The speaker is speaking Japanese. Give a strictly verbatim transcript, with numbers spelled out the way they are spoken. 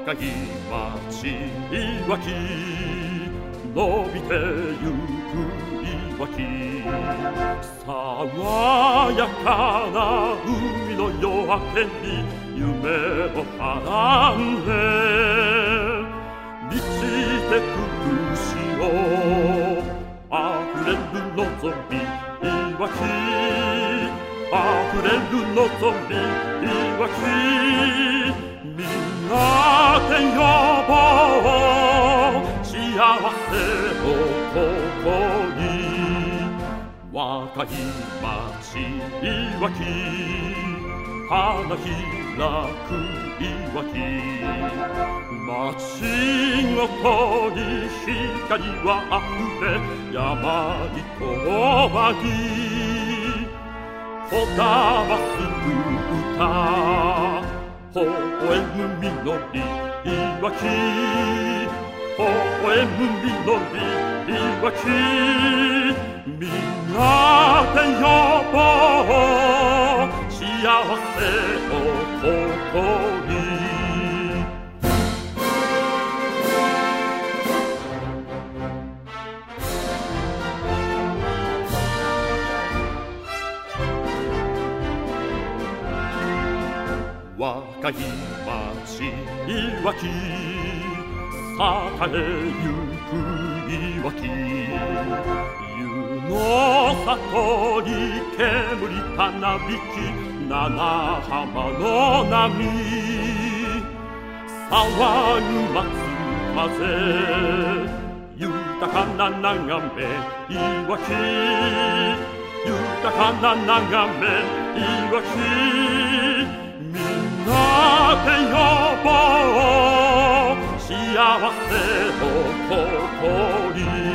若い町いわき伸びてゆくいわき爽やかな海の夜明けに夢をはらんで満ちてく潮あふれる望みいわきあふれる望みいわきみんなで呼ぼう幸せのここに若い町いわき花開くいわき街ごとに光はあふれ山にとわぎこだます歌微笑む実りいわき微笑む実りいわきみんなで呼ぼう幸せをここに若い町いわき栄えゆくいわき湯の里に煙たなびき七浜の波騒ぐ松風豊かな眺めいわき豊かな眺めいわきみんなで呼ぼう幸せをここに